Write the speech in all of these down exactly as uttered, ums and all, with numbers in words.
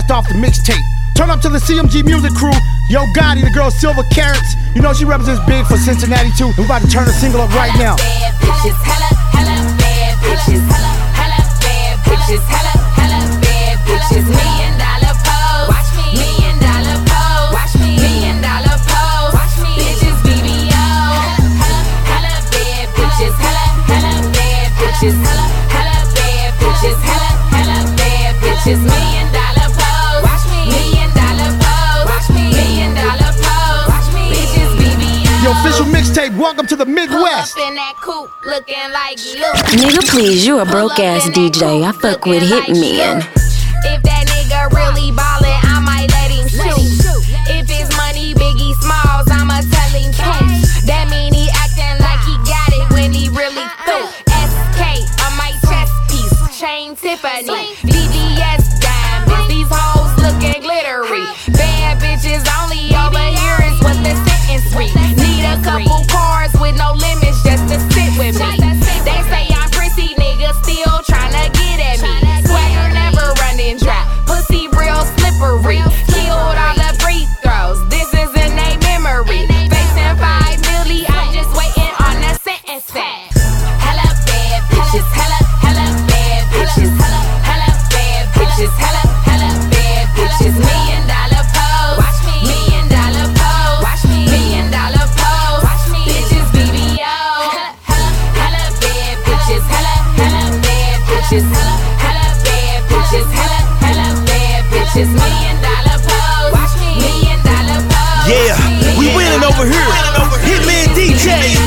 left off the mixtape. Turn up to the C M G music crew. Yo Gotti, the girl Silver Carrots. You know she represents big for Cincinnati too. We're about to turn the single up right now. Bad bitches, hella, hella bad bitches, hella, hella bad bitches, hella, hella bad bitches. Million dollar pose, watch me. Million dollar pose, watch me. Million dollar pose, watch me. Bitches B B O, hella, hella bad bitches, hella, hella bad bitches, hella, hella bad bitches, hella, hella bad bitches. Million dollar pose, watch me. Million dollar pose, watch me. Million dollar pose, watch me. Bitches B B O. Your official mixtape. Welcome to the Midwest. Pull up in that coupe, looking like Luke. Nigga, please, you a broke ass D J. I fuck with Hitman. If that nigga really ballin', I might let him shoot. If it's money, Biggie Smalls, I'ma tell him poof. That mean he actin' like he got it when he really through. S K on my chest piece, chain Tiffany, V V S diamonds. These hoes looking glittery. Bad bitches only over here is what the sentence read. Need a couple cars with no limits just to sit with me. They say I'm prissy, nigga, still tryna get at me. Swagger never running dry, pussy real slippery. Killed all the free throws, this isn't a memory. Facing five milli, I'm just waiting on the sentence fact. Hella bad bitches, hella, hella bad bitches, hella, hella bad bitches, hella, hella bad bitches. Million dollar pose, watch me. Million dollar pose, watch me. Million dollar pose, watch me. Bitches B B O, hella, hella, hella bad bitches, hella, hella bad bitches, hella, hella bad bitches, hella, hella bad bitches. Million dollar pose, watch me. Million dollar pose. Yeah, we winning over here. Hitman D J.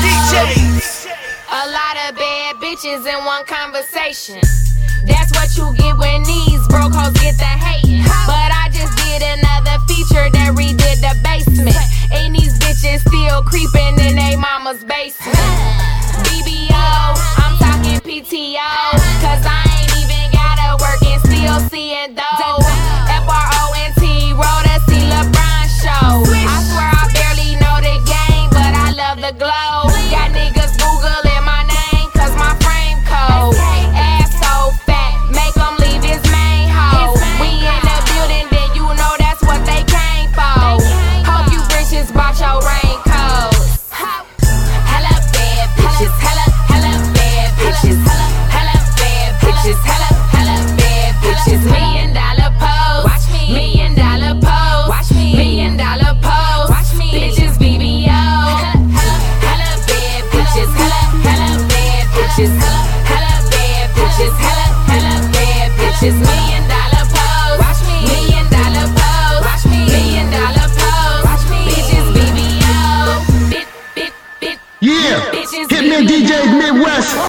A lot of bad bitches in one conversation. That's what you get when these broke hoes get the hating. But I just did another feature that redid the basement. And these bitches still creeping in they mama's basement. B B O, I'm talking P T O. Cause I ain't even gotta work and still seeing those. F R O N T, roll to see LeBron show. I swear I barely know the game, but I love the glow. Got niggas Googling my name cause my frame cold. Ass so fat, make him leave his main hoe. We in the building, then you know that's what they came for. Hope you bitches bought your raincoats. Hella bad bitches, hella, hella bad bitches, hella, hella bad bitches, hella, hella bad bitches. Million dollar pose, watch me. Million dollar pose, watch me. Million dollar pose, watch me. Bitches B B O, hella, hella bad bitches, hella, hella bad bitches, hella, hella bad bitches, hella, hella bad bitches. Million dollar pose, watch me. Million dollar pose, watch me. Million dollar pose, watch me. Bitches B B O, bit, bit, bit. Yeah, Bitches Hitman B B O. D Js Midwest.